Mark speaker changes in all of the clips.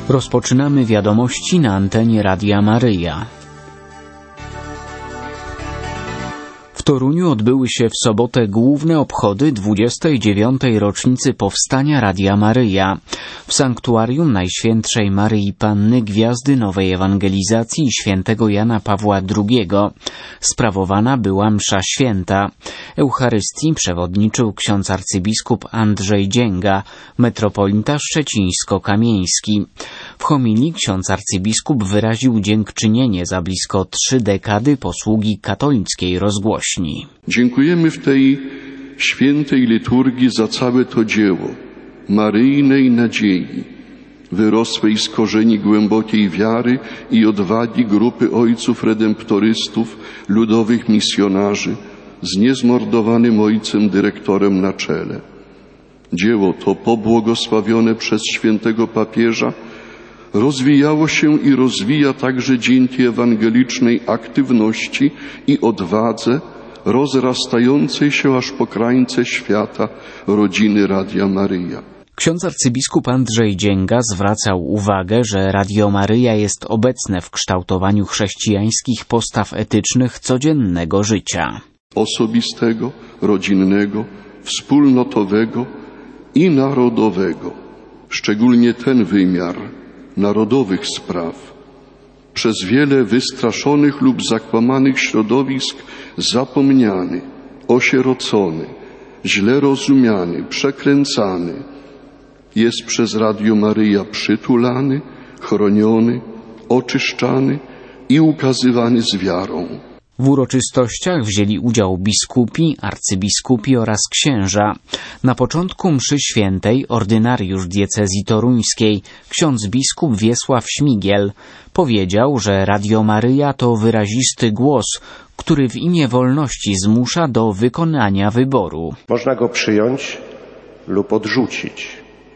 Speaker 1: Rozpoczynamy wiadomości na antenie Radia Maryja. W Toruniu odbyły się w sobotę główne obchody 29. rocznicy powstania Radia Maryja. W sanktuarium Najświętszej Maryi Panny Gwiazdy Nowej Ewangelizacji świętego Jana Pawła II sprawowana była msza święta. Eucharystii przewodniczył ksiądz arcybiskup Andrzej Dzięga, metropolita szczecińsko-kamieński. W homilii ksiądz arcybiskup wyraził dziękczynienie za blisko 3 dekady posługi katolickiej rozgłośni.
Speaker 2: Dziękujemy w tej świętej liturgii za całe to dzieło maryjnej nadziei, wyrosłej z korzeni głębokiej wiary i odwagi grupy ojców redemptorystów, ludowych misjonarzy z niezmordowanym ojcem dyrektorem na czele. Dzieło to, pobłogosławione przez świętego papieża, rozwijało się i rozwija także dzięki ewangelicznej aktywności i odwadze rozrastającej się aż po krańce świata rodziny Radia Maryja.
Speaker 1: Ksiądz arcybiskup Andrzej Dzięga zwracał uwagę, że Radio Maryja jest obecne w kształtowaniu chrześcijańskich postaw etycznych codziennego życia.
Speaker 2: Osobistego, rodzinnego, wspólnotowego i narodowego. Szczególnie ten wymiar narodowych spraw przez wiele wystraszonych lub zakłamanych środowisk zapomniany, osierocony, źle rozumiany, przekręcany, jest przez Radio Maryja przytulany, chroniony, oczyszczany i ukazywany z wiarą.
Speaker 1: W uroczystościach wzięli udział biskupi, arcybiskupi oraz księża. Na początku mszy świętej ordynariusz diecezji toruńskiej, ksiądz biskup Wiesław Śmigiel, powiedział, że Radio Maryja to wyrazisty głos, który w imię wolności zmusza do wykonania wyboru.
Speaker 3: Można go przyjąć lub odrzucić,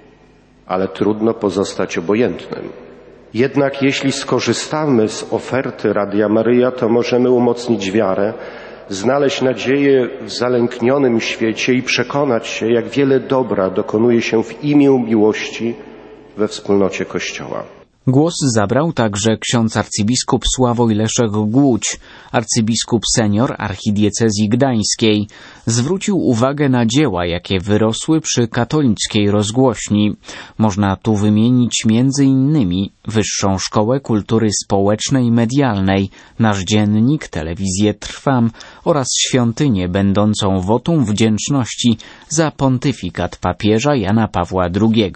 Speaker 3: ale trudno pozostać obojętnym. Jednak jeśli skorzystamy z oferty Radia Maryja, to możemy umocnić wiarę, znaleźć nadzieję w zalęknionym świecie i przekonać się, jak wiele dobra dokonuje się w imię miłości we wspólnocie Kościoła.
Speaker 1: Głos zabrał także ksiądz arcybiskup Sławoj Leszek Głódź, arcybiskup senior archidiecezji gdańskiej. Zwrócił uwagę na dzieła, jakie wyrosły przy katolickiej rozgłośni. Można tu wymienić między innymi Wyższą Szkołę Kultury Społecznej i Medialnej, Nasz Dziennik, Telewizję Trwam oraz świątynię będącą wotum wdzięczności za pontyfikat papieża Jana Pawła II.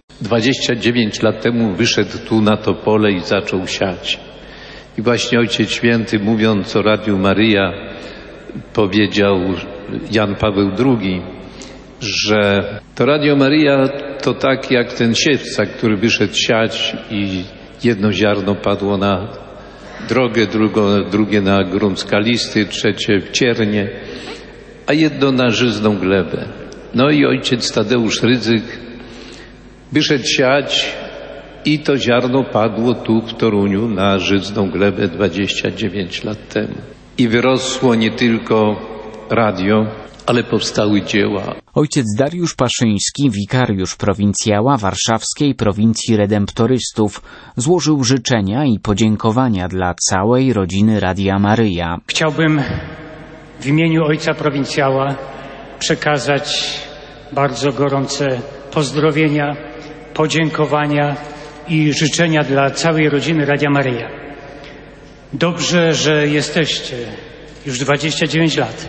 Speaker 4: 29 lat temu wyszedł tu na to pole i zaczął siać. I właśnie Ojciec Święty, mówiąc o Radiu Maryja, powiedział Jan Paweł II, że to Radio Maryja to tak jak ten siewca, który wyszedł siać i jedno ziarno padło na drogę, drugie na grunt skalisty, trzecie w ciernie, a jedno na żyzną glebę. No i ojciec Tadeusz Rydzyk wyszedł siać i to ziarno padło tu w Toruniu na żyzną glebę 29 lat temu. I wyrosło nie tylko radio, ale powstały dzieła.
Speaker 1: Ojciec Dariusz Paszyński, wikariusz prowincjała warszawskiej prowincji redemptorystów, złożył życzenia i podziękowania dla całej rodziny Radia Maryja.
Speaker 5: Chciałbym w imieniu ojca prowincjała przekazać bardzo gorące pozdrowienia, podziękowania i życzenia dla całej rodziny Radia Maryja. Dobrze, że jesteście już 29 lat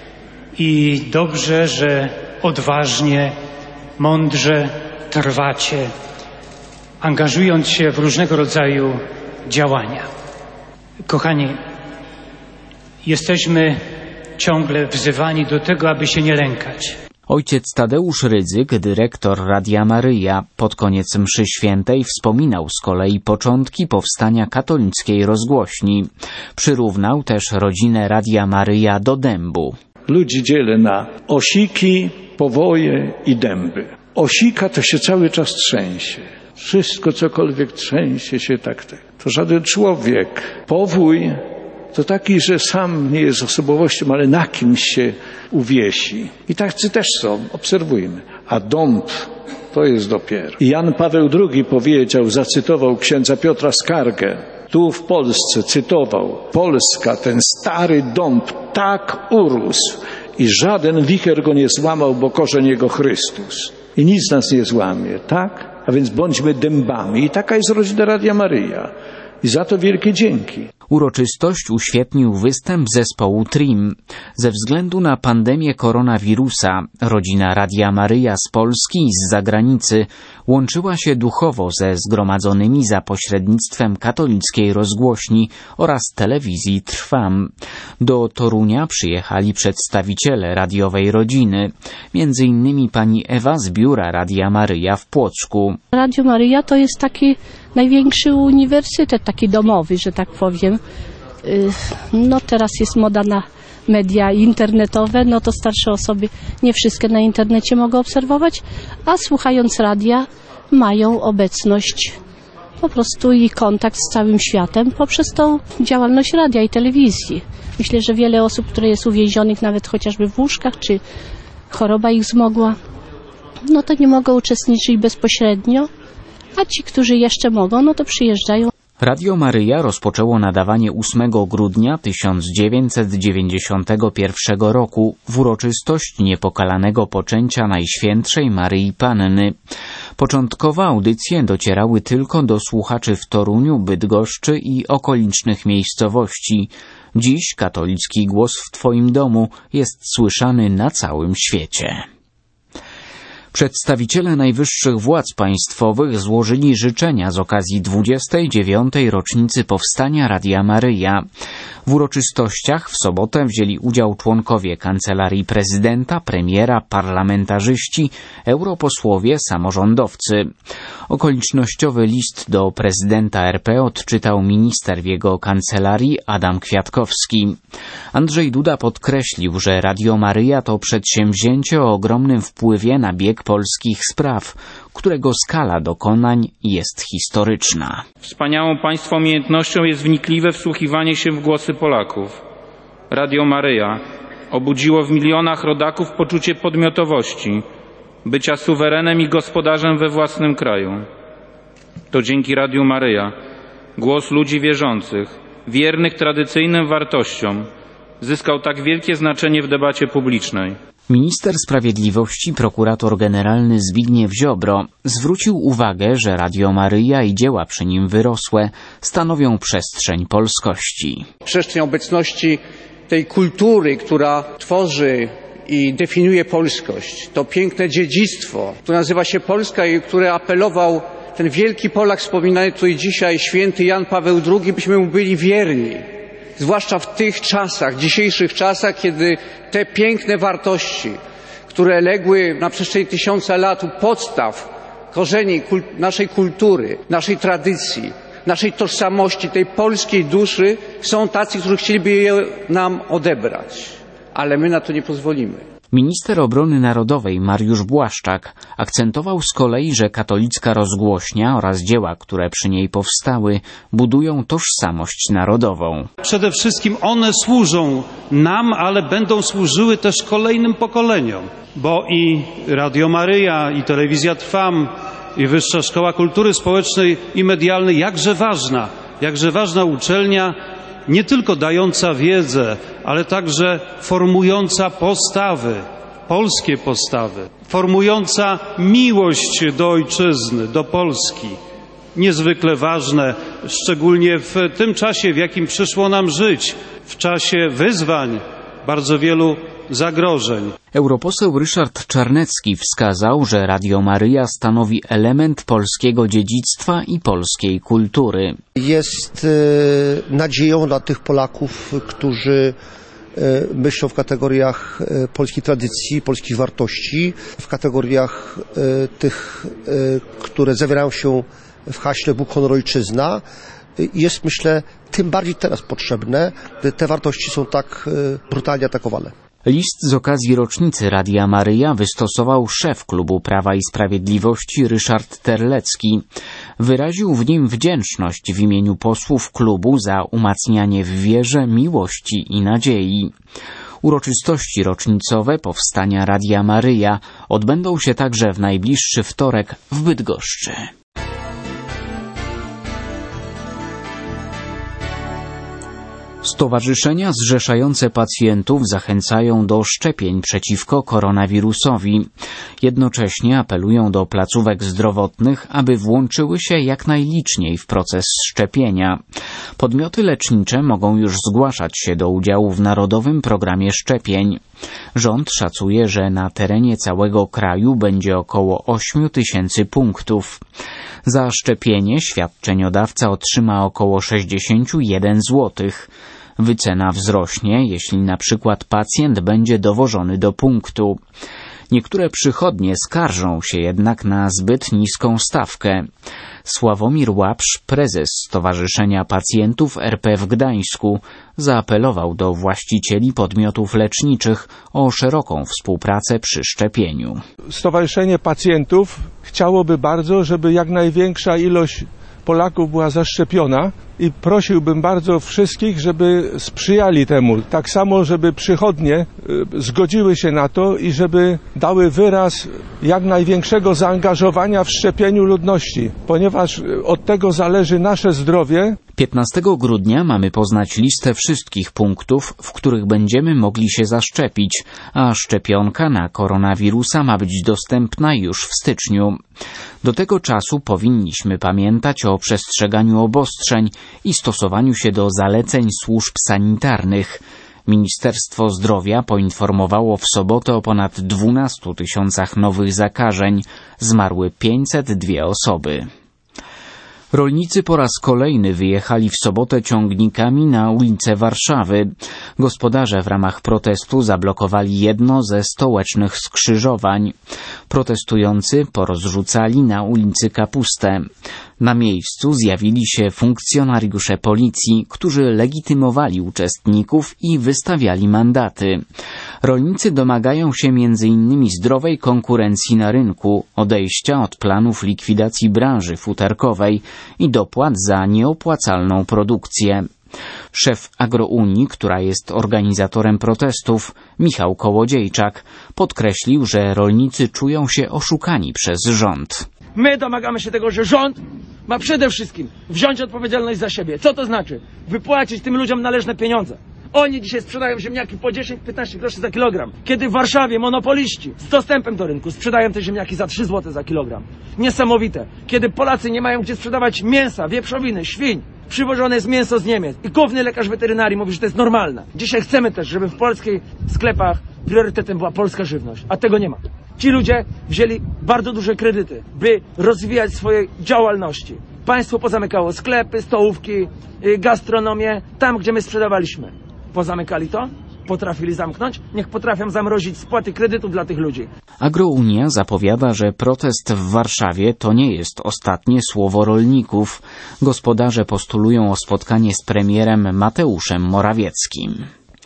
Speaker 5: i dobrze, że odważnie, mądrze trwacie, angażując się w różnego rodzaju działania. Kochani, jesteśmy ciągle wzywani do tego, aby się nie lękać.
Speaker 1: Ojciec Tadeusz Rydzyk, dyrektor Radia Maryja, pod koniec mszy świętej wspominał z kolei początki powstania katolickiej rozgłośni. Przyrównał też rodzinę Radia Maryja do dębu.
Speaker 6: Ludzi dzielę na osiki, powoje i dęby. Osika to się cały czas trzęsie. Wszystko, cokolwiek trzęsie się tak. To żaden człowiek. Powój to taki, że sam nie jest osobowością, ale na kimś się uwiesi. I tacy też są, obserwujmy. A dąb to jest dopiero. I Jan Paweł II powiedział, zacytował księdza Piotra Skargę, tu w Polsce, cytował: Polska, ten stary dąb tak urósł i żaden wicher go nie złamał, bo korzeń jego Chrystus. I nic nas nie złamie, tak? A więc bądźmy dębami. I taka jest rodzina Radia Maryja. I za to wielkie dzięki.
Speaker 1: Uroczystość uświetnił występ zespołu Trim. Ze względu na pandemię koronawirusa rodzina Radia Maryja z Polski i z zagranicy łączyła się duchowo ze zgromadzonymi za pośrednictwem katolickiej rozgłośni oraz telewizji Trwam. Do Torunia przyjechali przedstawiciele radiowej rodziny, między innymi pani Ewa z biura Radia Maryja w Płocku.
Speaker 7: Radio Maryja to jest taki największy uniwersytet, taki domowy, że tak powiem. No teraz jest moda na media internetowe, no to starsze osoby nie wszystkie na internecie mogą obserwować, a słuchając radia mają obecność po prostu i kontakt z całym światem poprzez tą działalność radia i telewizji. Myślę, że wiele osób, które jest uwięzionych nawet chociażby w łóżkach, czy choroba ich zmogła, no to nie mogą uczestniczyć bezpośrednio, a ci, którzy jeszcze mogą, no to przyjeżdżają.
Speaker 1: Radio Maryja rozpoczęło nadawanie 8 grudnia 1991 roku w uroczystość niepokalanego poczęcia Najświętszej Maryi Panny. Początkowo audycje docierały tylko do słuchaczy w Toruniu, Bydgoszczy i okolicznych miejscowości. Dziś katolicki głos w Twoim domu jest słyszany na całym świecie. Przedstawiciele najwyższych władz państwowych złożyli życzenia z okazji 29. rocznicy powstania Radia Maryja. W uroczystościach w sobotę wzięli udział członkowie Kancelarii Prezydenta, premiera, parlamentarzyści, europosłowie, samorządowcy. Okolicznościowy list do prezydenta RP odczytał minister w jego kancelarii Adam Kwiatkowski. Andrzej Duda podkreślił, że Radio Maryja to przedsięwzięcie o ogromnym wpływie na bieg polskich spraw, którego skala dokonań jest historyczna.
Speaker 8: Wspaniałą państwa umiejętnością jest wnikliwe wsłuchiwanie się w głosy Polaków. Radio Maryja obudziło w milionach rodaków poczucie podmiotowości, bycia suwerenem i gospodarzem we własnym kraju. To dzięki Radiu Maryja głos ludzi wierzących, wiernych tradycyjnym wartościom, zyskał tak wielkie znaczenie w debacie publicznej.
Speaker 1: Minister Sprawiedliwości, prokurator generalny Zbigniew Ziobro zwrócił uwagę, że Radio Maryja i dzieła przy nim wyrosłe stanowią przestrzeń polskości.
Speaker 9: Przestrzeń obecności tej kultury, która tworzy i definiuje polskość. To piękne dziedzictwo, które nazywa się Polska i które apelował ten wielki Polak wspominany tutaj dzisiaj, święty Jan Paweł II, byśmy mu byli wierni. Zwłaszcza w tych czasach, dzisiejszych czasach, kiedy te piękne wartości, które legły na przestrzeni 1000 lat u podstaw, korzeni naszej kultury, naszej tradycji, naszej tożsamości, tej polskiej duszy, są tacy, którzy chcieliby je nam odebrać. Ale my na to nie pozwolimy.
Speaker 1: Minister Obrony Narodowej Mariusz Błaszczak akcentował z kolei, że katolicka rozgłośnia oraz dzieła, które przy niej powstały, budują tożsamość narodową.
Speaker 10: Przede wszystkim one służą nam, ale będą służyły też kolejnym pokoleniom, bo i Radio Maryja, i Telewizja Trwam, i Wyższa Szkoła Kultury Społecznej i Medialnej, jakże ważna uczelnia, nie tylko dająca wiedzę, ale także formująca postawy, polskie postawy, formująca miłość do ojczyzny, do Polski. Niezwykle ważne, szczególnie w tym czasie, w jakim przyszło nam żyć, w czasie wyzwań, bardzo wielu zagrożeń.
Speaker 1: Europoseł Ryszard Czarnecki wskazał, że Radio Maryja stanowi element polskiego dziedzictwa i polskiej kultury.
Speaker 11: Jest nadzieją dla tych Polaków, którzy myślą w kategoriach polskiej tradycji, polskich wartości, w kategoriach tych, które zawierają się w haśle Bóg, honor, ojczyzna. Jest, myślę, tym bardziej teraz potrzebne, gdy te wartości są tak brutalnie atakowane.
Speaker 1: List z okazji rocznicy Radia Maryja wystosował szef Klubu Prawa i Sprawiedliwości Ryszard Terlecki. Wyraził w nim wdzięczność w imieniu posłów klubu za umacnianie w wierze, miłości i nadziei. Uroczystości rocznicowe powstania Radia Maryja odbędą się także w najbliższy wtorek w Bydgoszczy. Stowarzyszenia zrzeszające pacjentów zachęcają do szczepień przeciwko koronawirusowi. Jednocześnie apelują do placówek zdrowotnych, aby włączyły się jak najliczniej w proces szczepienia. Podmioty lecznicze mogą już zgłaszać się do udziału w Narodowym Programie Szczepień. Rząd szacuje, że na terenie całego kraju będzie około 8 000 punktów. Za szczepienie świadczeniodawca otrzyma około 61 zł. Wycena wzrośnie, jeśli na przykład pacjent będzie dowożony do punktu. Niektóre przychodnie skarżą się jednak na zbyt niską stawkę. Sławomir Łapsz, prezes Stowarzyszenia Pacjentów RP w Gdańsku, zaapelował do właścicieli podmiotów leczniczych o szeroką współpracę przy szczepieniu.
Speaker 12: Stowarzyszenie Pacjentów chciałoby bardzo, żeby jak największa ilość Polaków była zaszczepiona i prosiłbym bardzo wszystkich, żeby sprzyjali temu. Tak samo, żeby przychodnie zgodziły się na to i żeby dały wyraz jak największego zaangażowania w szczepieniu ludności, ponieważ od tego zależy nasze zdrowie.
Speaker 1: 15 grudnia mamy poznać listę wszystkich punktów, w których będziemy mogli się zaszczepić, a szczepionka na koronawirusa ma być dostępna już w styczniu. Do tego czasu powinniśmy pamiętać o przestrzeganiu obostrzeń i stosowaniu się do zaleceń służb sanitarnych. Ministerstwo Zdrowia poinformowało w sobotę o ponad 12 000 nowych zakażeń. Zmarły 502 osoby. Rolnicy po raz kolejny wyjechali w sobotę ciągnikami na ulice Warszawy. Gospodarze w ramach protestu zablokowali jedno ze stołecznych skrzyżowań. Protestujący porozrzucali na ulicy kapustę. Na miejscu zjawili się funkcjonariusze policji, którzy legitymowali uczestników i wystawiali mandaty. Rolnicy domagają się m.in. zdrowej konkurencji na rynku, odejścia od planów likwidacji branży futerkowej i dopłat za nieopłacalną produkcję. Szef Agrounii, która jest organizatorem protestów, Michał Kołodziejczak, podkreślił, że rolnicy czują się oszukani przez rząd.
Speaker 13: My domagamy się tego, że rząd ma przede wszystkim wziąć odpowiedzialność za siebie. Co to znaczy? Wypłacić tym ludziom należne pieniądze. Oni dzisiaj sprzedają ziemniaki po 10-15 groszy za kilogram. Kiedy w Warszawie monopoliści z dostępem do rynku sprzedają te ziemniaki za 3 zł za kilogram. Niesamowite. Kiedy Polacy nie mają gdzie sprzedawać mięsa, wieprzowiny, świń. Przywożone jest mięso z Niemiec. I główny lekarz weterynarii mówi, że to jest normalne. Dzisiaj chcemy też, żeby w polskich sklepach priorytetem była polska żywność. A tego nie ma. Ci ludzie wzięli bardzo duże kredyty, by rozwijać swoje działalności. Państwo pozamykało sklepy, stołówki, gastronomię, tam gdzie my sprzedawaliśmy. Pozamykali to? Potrafili zamknąć? Niech potrafią zamrozić spłaty kredytów dla tych ludzi.
Speaker 1: Agrounia zapowiada, że protest w Warszawie to nie jest ostatnie słowo rolników. Gospodarze postulują o spotkanie z premierem Mateuszem Morawieckim.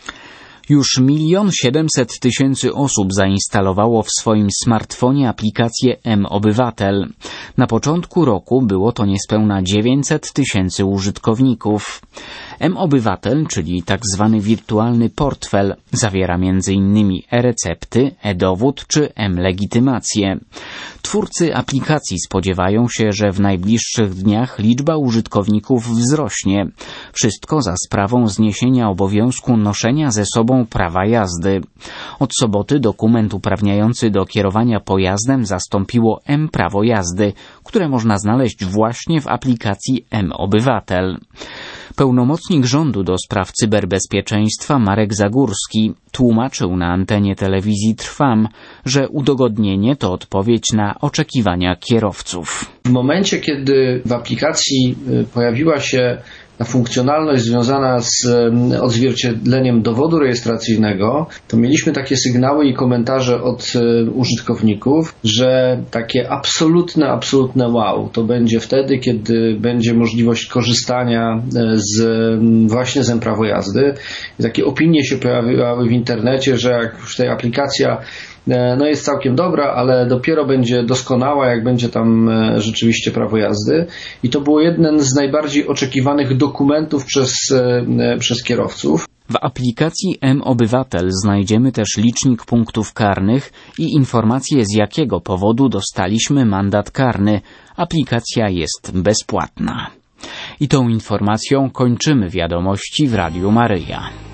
Speaker 1: Już 1 700 000 osób zainstalowało w swoim smartfonie aplikację mObywatel. Na początku roku było to niespełna 900 000 użytkowników. mObywatel, czyli tak zwany wirtualny portfel, zawiera m.in. e-recepty, e-dowód czy m-legitymację. Twórcy aplikacji spodziewają się, że w najbliższych dniach liczba użytkowników wzrośnie. Wszystko za sprawą zniesienia obowiązku noszenia ze sobą prawa jazdy. Od soboty dokument uprawniający do kierowania pojazdem zastąpiło m-prawo jazdy, które można znaleźć właśnie w aplikacji mObywatel. Pełnomocnik rządu do spraw cyberbezpieczeństwa Marek Zagórski tłumaczył na antenie telewizji Trwam, że udogodnienie to odpowiedź na oczekiwania kierowców.
Speaker 14: W momencie, kiedy w aplikacji pojawiła się ta funkcjonalność związana z odzwierciedleniem dowodu rejestracyjnego, to mieliśmy takie sygnały i komentarze od użytkowników, że takie absolutne wow to będzie wtedy, kiedy będzie możliwość korzystania właśnie z prawo jazdy. I takie opinie się pojawiały w internecie, że jak już ta aplikacja jest całkiem dobra, ale dopiero będzie doskonała, jak będzie tam rzeczywiście prawo jazdy. I to było jeden z najbardziej oczekiwanych dokumentów przez kierowców.
Speaker 1: W aplikacji M-Obywatel znajdziemy też licznik punktów karnych i informacje, z jakiego powodu dostaliśmy mandat karny. Aplikacja jest bezpłatna. I tą informacją kończymy wiadomości w Radiu Maryja.